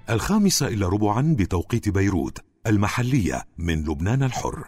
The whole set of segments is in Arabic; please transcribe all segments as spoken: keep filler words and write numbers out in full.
الخامسة إلى ربعا بتوقيت بيروت المحلية من لبنان الحر.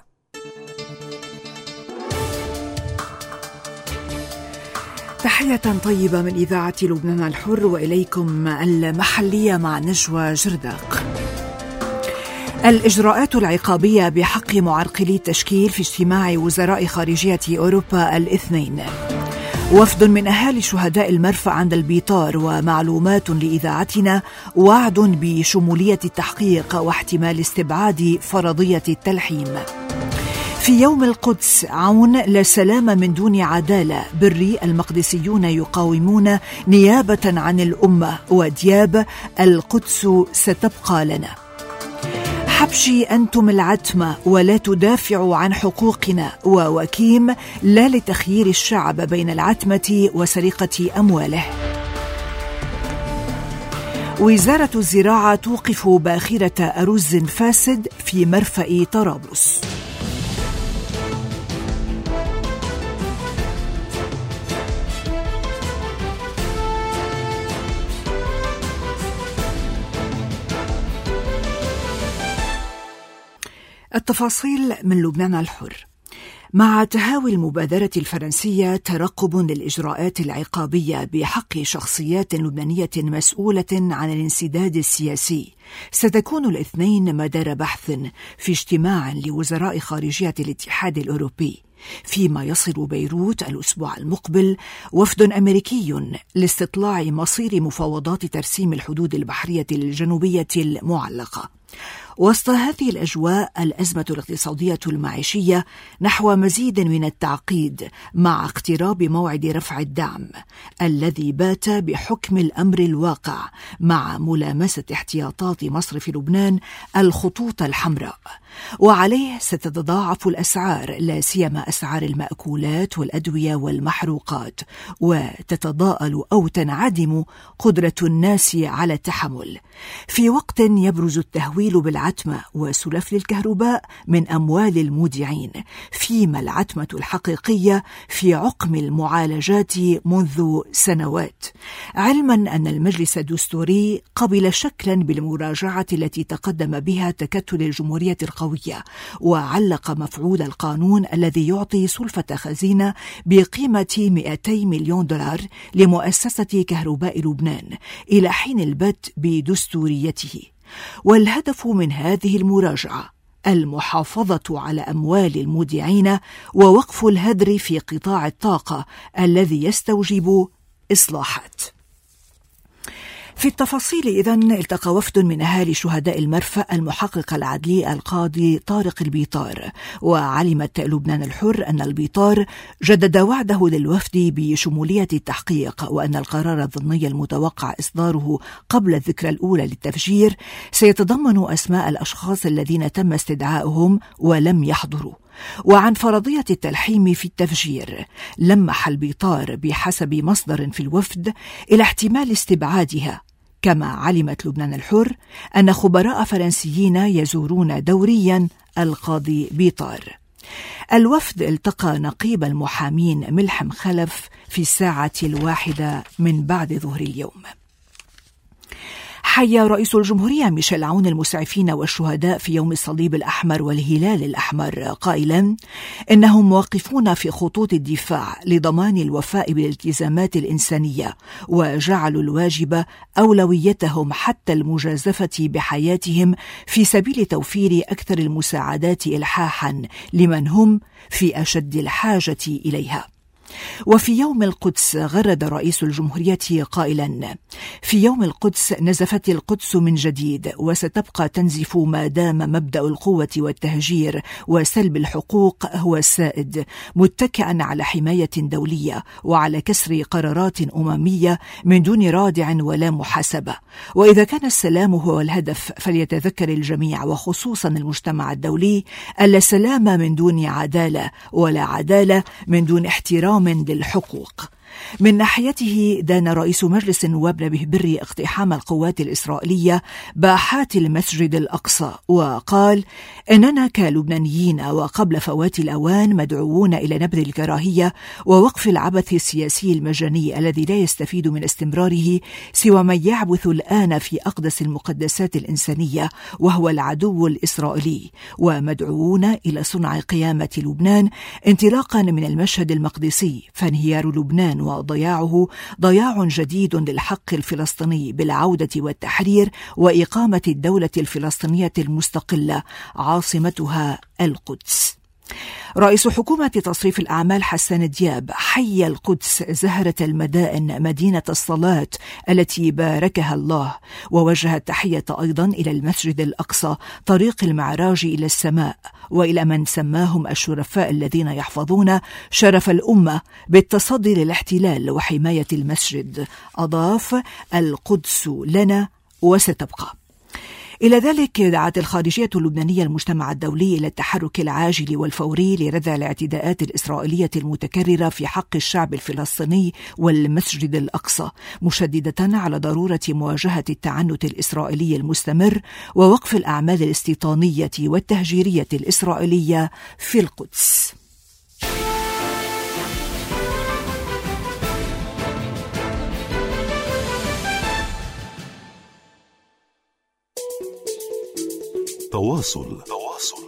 تحية طيبة من إذاعة لبنان الحر وإليكم المحلية مع نجوى جرداق. الإجراءات العقابية بحق معرقلي التشكيل في اجتماع وزراء خارجية أوروبا الاثنين. وفد من أهالي شهداء المرفأ عند البيطار ومعلومات لإذاعتنا وعد بشمولية التحقيق واحتمال استبعاد فرضية التلحيم. في يوم القدس عون لا سلام من دون عدالة، بري المقدسيون يقاومون نيابة عن الأمة، ودياب القدس ستبقى لنا. حبشي أنتم العتمة ولا تدافعوا عن حقوقنا، ووكيم لا لتخيير الشعب بين العتمة وسرقة أمواله. وزارة الزراعة توقف باخرة أرز فاسد في مرفأ طرابلس. التفاصيل من لبنان الحر. مع تهاوي المبادرة الفرنسية ترقب للإجراءات العقابية بحق شخصيات لبنانية مسؤولة عن الانسداد السياسي، ستكون الاثنين مدار بحث في اجتماع لوزراء خارجية الاتحاد الأوروبي. فيما يصل بيروت الأسبوع المقبل وفد أمريكي لاستطلاع مصير مفاوضات ترسيم الحدود البحرية الجنوبية المعلقة. وسط هذه الأجواء الأزمة الاقتصادية المعيشية نحو مزيد من التعقيد مع اقتراب موعد رفع الدعم الذي بات بحكم الأمر الواقع مع ملامسة احتياطات مصرف لبنان الخطوط الحمراء، وعليه ستتضاعف الأسعار لا سيما أسعار المأكولات والأدوية والمحروقات، وتتضاءل أو تنعدم قدرة الناس على التحمل، في وقت يبرز التهويل بالعتمة وسلف الكهرباء من أموال المودعين، فيما العتمة الحقيقية في عقم المعالجات منذ سنوات، علما أن المجلس الدستوري قبل شكلا بالمراجعة التي تقدم بها تكتل الجمهورية القوية، وعلق مفعول القانون الذي يعطي سلفة خزينة بقيمة مئتي مليون دولار لمؤسسة كهرباء لبنان إلى حين البت بدستوريته. والهدف من هذه المراجعة المحافظة على أموال المودعين ووقف الهدر في قطاع الطاقة الذي يستوجب إصلاحات. في التفاصيل إذن التقى وفد من أهالي شهداء المرفأ المحقق العدلي القاضي طارق البيطار، وعلمت لبنان الحر أن البيطار جدد وعده للوفد بشمولية التحقيق، وأن القرار الضمني المتوقع إصداره قبل الذكرى الأولى للتفجير سيتضمن أسماء الأشخاص الذين تم استدعائهم ولم يحضروا. وعن فرضية التلحيم في التفجير لمح البيطار بحسب مصدر في الوفد إلى احتمال استبعادها، كما علمت لبنان الحر أن خبراء فرنسيين يزورون دوريا القاضي بيطار. الوفد التقى نقيب المحامين ملحم خلف في الساعة الواحدة من بعد ظهر اليوم. حيا رئيس الجمهورية ميشيل عون المسعفين والشهداء في يوم الصليب الأحمر والهلال الأحمر، قائلا إنهم واقفون في خطوط الدفاع لضمان الوفاء بالالتزامات الإنسانية، وجعلوا الواجب أولويتهم حتى المجازفة بحياتهم في سبيل توفير أكثر المساعدات إلحاحا لمن هم في أشد الحاجة إليها. وفي يوم القدس غرد رئيس الجمهورية قائلا: في يوم القدس نزفت القدس من جديد وستبقى تنزف ما دام مبدأ القوة والتهجير وسلب الحقوق هو السائد، متكئا على حماية دولية وعلى كسر قرارات أممية من دون رادع ولا محاسبة. وإذا كان السلام هو الهدف فليتذكر الجميع وخصوصا المجتمع الدولي ألا سلام من دون عدالة، ولا عدالة من دون احترام للحقوق. من ناحيته دان رئيس مجلس النواب نبيه بري اقتحام القوات الإسرائيلية باحات المسجد الأقصى، وقال إننا كلبنانيين وقبل فوات الأوان مدعوون إلى نبذ الكراهية ووقف العبث السياسي المجاني الذي لا يستفيد من استمراره سوى من يعبث الآن في أقدس المقدسات الإنسانية وهو العدو الإسرائيلي، ومدعوون إلى صنع قيامة لبنان انطلاقا من المشهد المقدسي، فانهيار لبنان وضياعه ضياع جديد للحق الفلسطيني بالعودة والتحرير وإقامة الدولة الفلسطينية المستقلة عاصمتها القدس. رئيس حكومة تصريف الأعمال حسان دياب حي القدس زهرة المدائن مدينة الصلاة التي باركها الله، ووجه التحية أيضا إلى المسجد الأقصى طريق المعراج إلى السماء، وإلى من سماهم الشرفاء الذين يحفظون شرف الأمة بالتصدي للاحتلال وحماية المسجد. أضاف: القدس لنا وستبقى. إلى ذلك دعت الخارجية اللبنانية المجتمع الدولي إلى التحرك العاجل والفوري لردع الاعتداءات الإسرائيلية المتكررة في حق الشعب الفلسطيني والمسجد الأقصى، مشددة على ضرورة مواجهة التعنت الإسرائيلي المستمر ووقف الأعمال الاستيطانية والتهجيرية الإسرائيلية في القدس. تواصل تواصل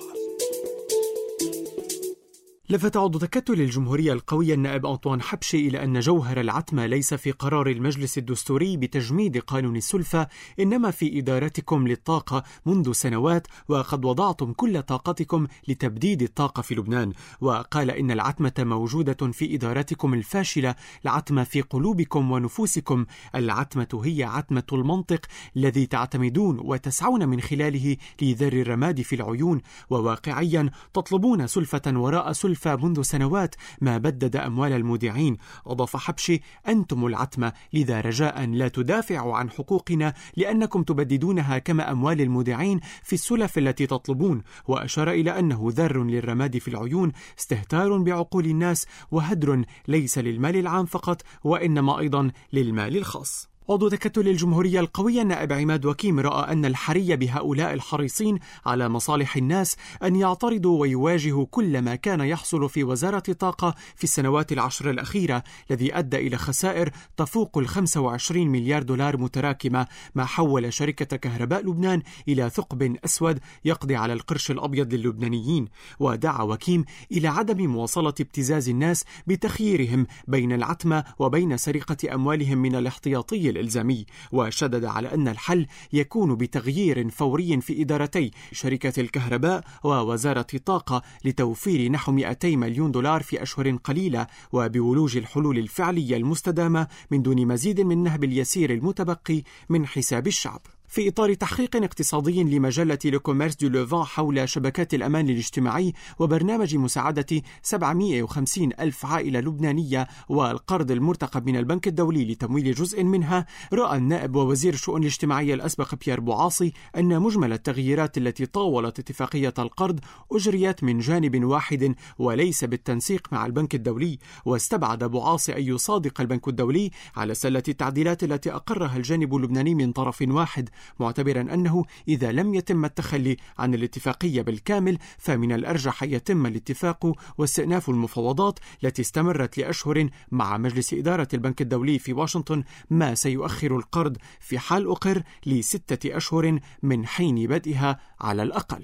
لفت عضو تكتل الجمهورية القوية النائب أنطوان حبشي إلى أن جوهر العتمة ليس في قرار المجلس الدستوري بتجميد قانون السلفة، إنما في إدارتكم للطاقة منذ سنوات، وقد وضعتم كل طاقتكم لتبديد الطاقة في لبنان. وقال إن العتمة موجودة في إدارتكم الفاشلة، العتمة في قلوبكم ونفوسكم. العتمة هي عتمة المنطق الذي تعتمدون وتسعون من خلاله لذر الرماد في العيون، وواقعيا تطلبون سلفة وراء سلفة منذ سنوات ما بدد أموال المودعين. أضاف حبشي: أنتم العتمة، لذا رجاء لا تدافعوا عن حقوقنا لأنكم تبددونها كما أموال المودعين في السلف التي تطلبون. وأشار إلى أنه ذر للرماد في العيون، استهتار بعقول الناس، وهدر ليس للمال العام فقط وإنما أيضا للمال الخاص. عضو تكتل الجمهورية القوية النائب عماد وكيم رأى أن الحري بهؤلاء الحريصين على مصالح الناس أن يعترضوا ويواجهوا كل ما كان يحصل في وزارة الطاقة في السنوات العشر الأخيرة، الذي أدى إلى خسائر تفوق الخمسة وعشرين مليار دولار متراكمة، ما حول شركة كهرباء لبنان إلى ثقب أسود يقضي على القرش الأبيض للبنانيين. ودعا وكيم إلى عدم مواصلة ابتزاز الناس بتخييرهم بين العتمة وبين سرقة أموالهم من الاحتياطي الإلزامي، وشدد على أن الحل يكون بتغيير فوري في إدارتي شركة الكهرباء ووزارة الطاقة لتوفير نحو مئتي مليون دولار في أشهر قليلة، وبولوج الحلول الفعلية المستدامة من دون مزيد من نهب اليسير المتبقي من حساب الشعب. في إطار تحقيق اقتصادي لمجلة لوكوميرس دو لوفان حول شبكات الأمان الاجتماعي وبرنامج مساعدة سبعمئة وخمسين ألف عائلة لبنانية والقرض المرتقب من البنك الدولي لتمويل جزء منها، رأى النائب ووزير الشؤون الاجتماعية الأسبق بيير بوعاصي أن مجمل التغييرات التي طاولت اتفاقية القرض أجريت من جانب واحد وليس بالتنسيق مع البنك الدولي. واستبعد بوعاصي أن يصادق البنك الدولي على سلة التعديلات التي أقرها الجانب اللبناني من طرف واحد، معتبرا أنه إذا لم يتم التخلي عن الاتفاقية بالكامل فمن الأرجح يتم الاتفاق واستئناف المفاوضات التي استمرت لأشهر مع مجلس إدارة البنك الدولي في واشنطن، ما سيؤخر القرض في حال أقر لستة أشهر من حين بدئها على الأقل.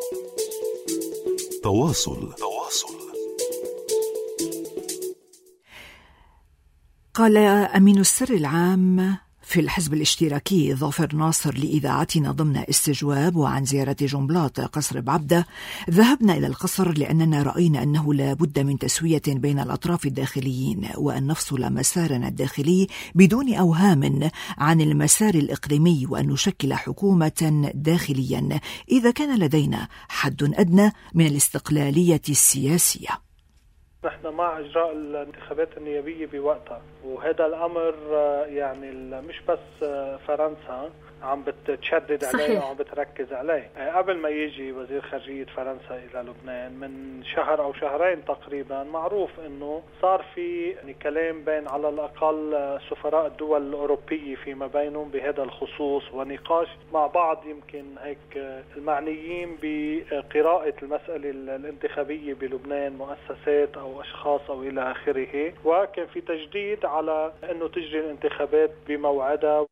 تواصل تواصل قال أمين السر العام في الحزب الاشتراكي ظافر ناصر لإذاعتنا ضمن استجواب وعن زيارة جنبلاط قصر بعبدة: ذهبنا إلى القصر لأننا رأينا أنه لا بد من تسوية بين الأطراف الداخليين، وأن نفصل مسارنا الداخلي بدون أوهام عن المسار الإقليمي، وأن نشكل حكومة داخليا إذا كان لدينا حد أدنى من الاستقلالية السياسية. نحن مع إجراء الانتخابات النيابية بوقتها، وهذا الأمر يعني مش بس فرنسا عم بتشدد عليه وعم بتركز عليه. قبل ما يجي وزير خارجية فرنسا إلى لبنان من شهر أو شهرين تقريبا، معروف إنه صار في يعني كلام بين على الأقل سفراء الدول الأوروبية فيما بينهم بهذا الخصوص، ونقاش مع بعض يمكن هيك المعنيين بقراءة المسألة الانتخابية بلبنان، مؤسسات أو أشخاص أو إلى آخره، وكان في تجديد على إنه تجري الانتخابات بموعدها.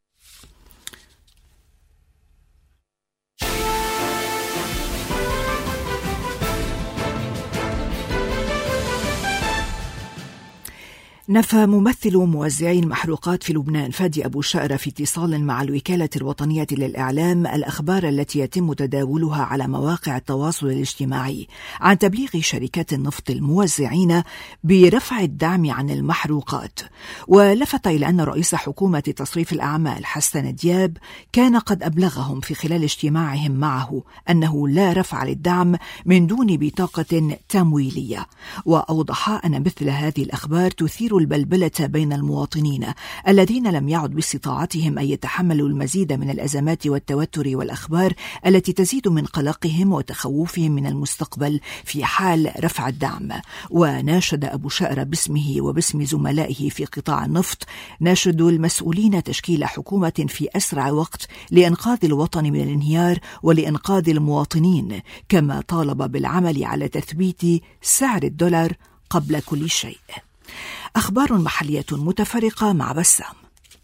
نفى ممثل موزعي المحروقات في لبنان فادي أبو شقرة في اتصال مع الوكالة الوطنية للإعلام الأخبار التي يتم تداولها على مواقع التواصل الاجتماعي عن تبليغ شركات النفط الموزعين برفع الدعم عن المحروقات، ولفت إلى أن رئيس حكومة تصريف الأعمال حسن دياب كان قد أبلغهم في خلال اجتماعهم معه أنه لا رفع للدعم من دون بطاقة تمويلية، وأوضح أن مثل هذه الأخبار تثير البلبلة بين المواطنين الذين لم يعد باستطاعتهم أن يتحملوا المزيد من الأزمات والتوتر والأخبار التي تزيد من قلقهم وتخوفهم من المستقبل في حال رفع الدعم. وناشد أبو شقرة باسمه وباسم زملائه في قطاع النفط، ناشد المسؤولين تشكيل حكومة في أسرع وقت لإنقاذ الوطن من الانهيار ولإنقاذ المواطنين، كما طالب بالعمل على تثبيت سعر الدولار قبل كل شيء. أخبار محلية متفرقة مع بسام.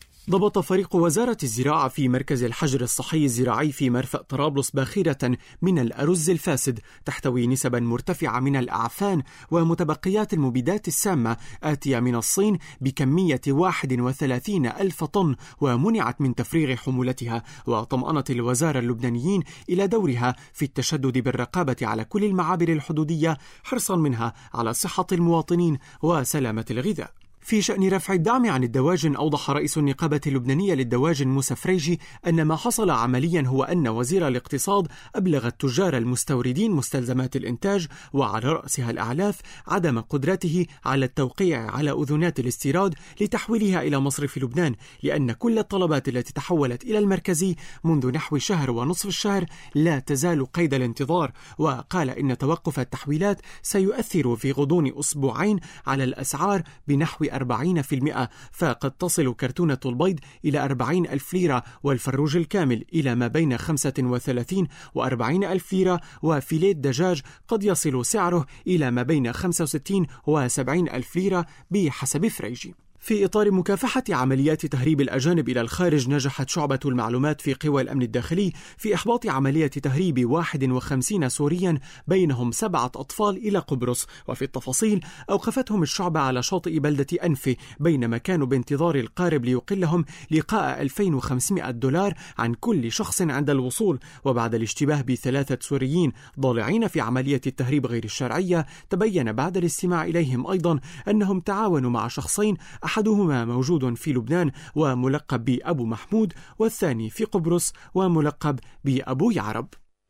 ضبط فريق وزارة الزراعة في مركز الحجر الصحي الزراعي في مرفأ طرابلس باخرة من الأرز الفاسد تحتوي نسبا مرتفعة من الأعفان ومتبقيات المبيدات السامة آتية من الصين بكمية واحد وثلاثين ألف طن، ومنعت من تفريغ حمولتها. وطمأنت الوزارة اللبنانيين إلى دورها في التشدد بالرقابة على كل المعابر الحدودية حرصا منها على صحة المواطنين وسلامة الغذاء. في شأن رفع الدعم عن الدواجن، أوضح رئيس النقابة اللبنانية للدواجن موسى فريجي أن ما حصل عمليا هو أن وزير الاقتصاد أبلغ التجار المستوردين مستلزمات الإنتاج وعلى رأسها الأعلاف عدم قدرته على التوقيع على أذونات الاستيراد لتحويلها إلى مصرف لبنان، لأن كل الطلبات التي تحولت إلى المركزي منذ نحو شهر ونصف الشهر لا تزال قيد الانتظار. وقال إن توقف التحويلات سيؤثر في غضون أسبوعين على الأسعار بنحو أربعين بالمئة، فقد تصل كرتونة البيض إلى أربعين ألف ليرة، والفروج الكامل إلى ما بين خمسة وثلاثين وأربعين ألف ليرة، وفيليه الدجاج قد يصل سعره إلى ما بين خمسة وستين وسبعين ألف ليرة بحسب فريجي. في إطار مكافحة عمليات تهريب الأجانب إلى الخارج، نجحت شعبة المعلومات في قوى الأمن الداخلي في إحباط عملية تهريب واحد وخمسين سوريا بينهم سبعة أطفال إلى قبرص. وفي التفاصيل، أوقفتهم الشعبة على شاطئ بلدة أنفي بينما كانوا بانتظار القارب ليقلهم لقاء ألفين وخمسمائة دولار عن كل شخص عند الوصول. وبعد الاشتباه بثلاثة سوريين ضالعين في عملية التهريب غير الشرعية، تبين بعد الاستماع إليهم أيضا أنهم تعاونوا مع شخصين، أحدهما موجود في لبنان وملقب بأبو محمود، والثاني في قبرص وملقب بأبو يعرب.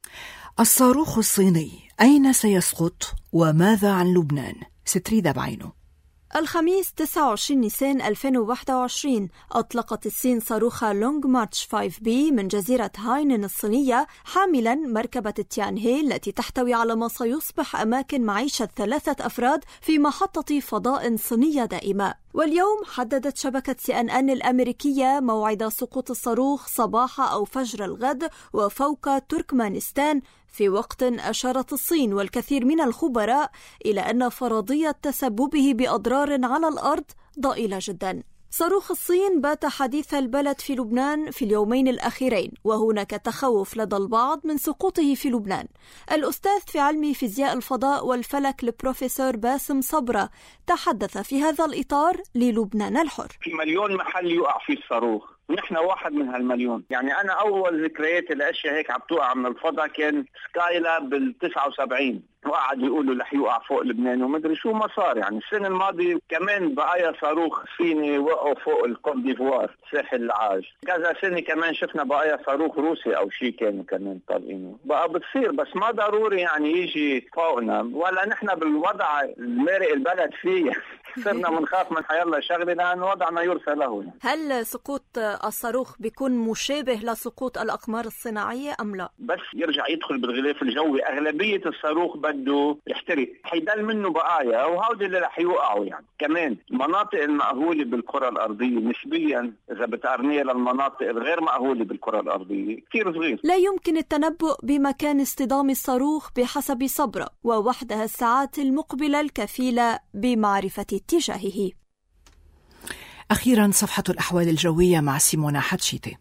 الصاروخ الصيني أين سيسقط وماذا عن لبنان؟ ستريدة بعينه. الخميس تسعة وعشرين نيسان ألفين وواحد وعشرين أطلقت الصين صاروخ لونغ مارش خمسة بي من جزيرة هاينن الصينية حاملا مركبة تيانهي التي تحتوي على ما سيصبح أماكن معيشة ثلاثة أفراد في محطة فضاء صينية دائمة. واليوم حددت شبكة سي إن إن الأمريكية موعد سقوط الصاروخ صباح أو فجر الغد وفوق تركمانستان، في وقت أشارت الصين والكثير من الخبراء إلى أن فرضية تسببه بأضرار على الأرض ضئيلة جدا. صاروخ الصين بات حديث البلد في لبنان في اليومين الأخيرين، وهناك تخوف لدى البعض من سقوطه في لبنان. الأستاذ في علم فيزياء الفضاء والفلك البروفيسور باسم صبرة تحدث في هذا الإطار للبنان الحر. في مليون محل يقع في الصاروخ، نحن واحد من هالمليون. يعني أنا أول ذكريات الأشياء هيك عم توقع من الفضاء كان سكايلا بالتسعة وسبعين، وقعد يقولوا رح يوقع فوق لبنان ومدري شو ما صار. يعني السنة الماضية كمان بقايا صاروخ صيني وقعوا فوق الكوت ديفوار ساحل العاج. كذا سنة كمان شفنا بقايا صاروخ روسي أو شيء كانوا كمان طالعينه. بقى بتصير، بس ما ضروري يعني يجي فوقنا، ولا نحن بالوضع المارق البلد فيه صرنا منخاف من حيالله شغله لأن وضعنا يرثى له. هل سقوط الصاروخ بيكون مشابه لسقوط الأقمار الصناعية أم لا؟ بس يرجع يدخل بالغلاف الجوي، أغلبية الصاروخ بده يحترق، حيدل منه بقايا وهودي اللي رح يوقعوا. يعني كمان المناطق المأهولة بالكرة الأرضية نسبيا إذا بتقارنيها للمناطق الغير مأهولة بالكرة الأرضية كثير صغير. لا يمكن التنبؤ بمكان اصطدام الصاروخ بحسب صبرة، ووحدها الساعات المقبلة الكفيلة بمعرفة اتجاهه. أخيرا صفحة الأحوال الجوية مع سيمونا حتشيتي.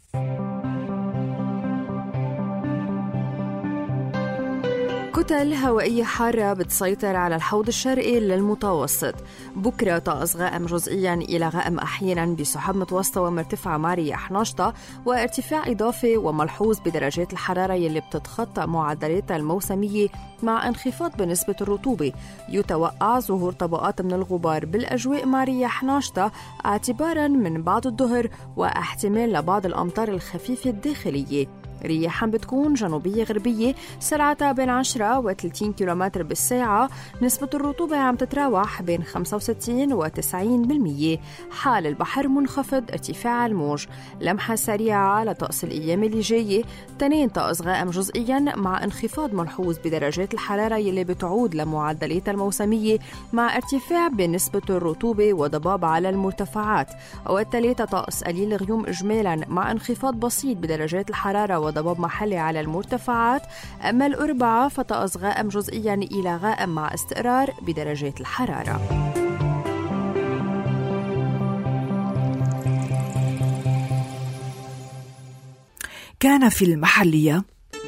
كتل هوائية حارة بتسيطر على الحوض الشرقي للمتوسط. بكرة طقس غائم جزئيا إلى غائم أحيانا بسحب متوسطة ومرتفعة مع رياح نشطة، وارتفاع إضافي وملحوظ بدرجات الحرارة يلي بتتخطى معدلاتها الموسمية مع انخفاض بنسبة الرطوبة. يتوقع ظهور طبقات من الغبار بالأجواء مع رياح نشطة اعتبارا من بعد الظهر، واحتمال لبعض الأمطار الخفيفة الداخلية. رياحا بتكون جنوبية غربية سرعتها بين عشرة وثلاثين كيلومتر بالساعة. نسبة الرطوبة عم تتراوح بين خمسة وستين وتسعين بالمية. حال البحر منخفض، ارتفاع الموج. لمحة سريعة لطقس الأيام اللي جاية. تنين طقس غائم جزئيا مع انخفاض ملحوظ بدرجات الحرارة يلي بتعود لمعدلات الموسمية مع ارتفاع بنسبة الرطوبة وضباب على المرتفعات. والثلاثة طقس قليل غيوم إجمالا مع انخفاض بسيط بدرجات الحرارة وضباب محلي على المرتفعات. أما الأربعة فطقس غائم جزئيا إلى غائم مع استقرار بدرجات الحرارة. كان في المحلية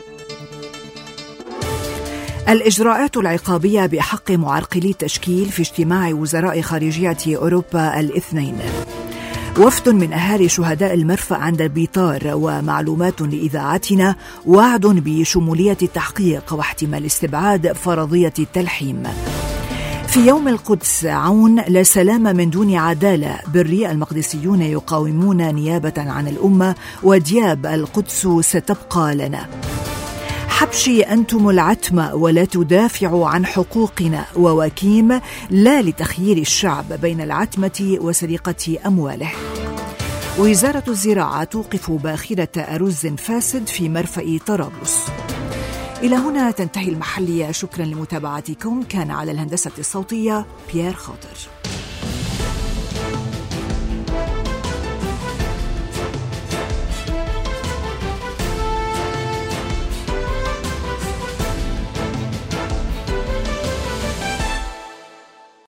الإجراءات العقابية بحق معرقلي التشكيل في اجتماع وزراء خارجية أوروبا الاثنين. وفد من أهالي شهداء المرفأ عند البيطار ومعلومات لإذاعتنا وعد بشمولية التحقيق واحتمال استبعاد فرضية التلحيم. في يوم القدس عون لا سلام من دون عدالة. بري المقدسيون يقاومون نيابة عن الأمة، ودياب القدس ستبقى لنا. حبشي أنتم العتمة ولا تدافعوا عن حقوقنا. ووكيم لا لتخيير الشعب بين العتمة وسرقة أمواله. وزارة الزراعة توقف باخرة أرز فاسد في مرفأ طرابلس. إلى هنا تنتهي المحلية. شكرا لمتابعتكم. كان على الهندسة الصوتية بيير خاطر.